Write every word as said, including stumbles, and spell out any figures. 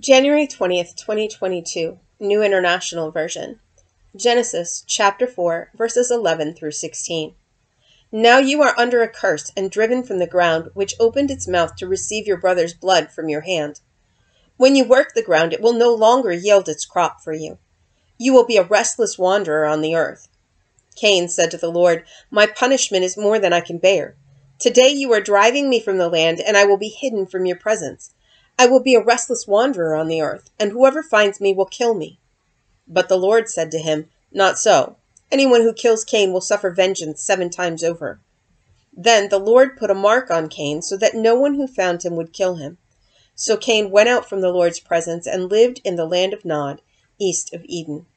January twentieth, twenty twenty-two, New International Version. Genesis chapter four, verses eleven through sixteen. Now you are under a curse and driven from the ground, which opened its mouth to receive your brother's blood from your hand. When you work the ground, it will no longer yield its crop for you. You will be a restless wanderer on the earth. Cain said to the Lord, My punishment is more than I can bear. Today you are driving me from the land, and I will be hidden from your presence. I will be a restless wanderer on the earth, and whoever finds me will kill me. But the Lord said to him, Not so. Anyone who kills Cain will suffer vengeance seven times over. Then the Lord put a mark on Cain so that no one who found him would kill him. So Cain went out from the Lord's presence and lived in the land of Nod, east of Eden.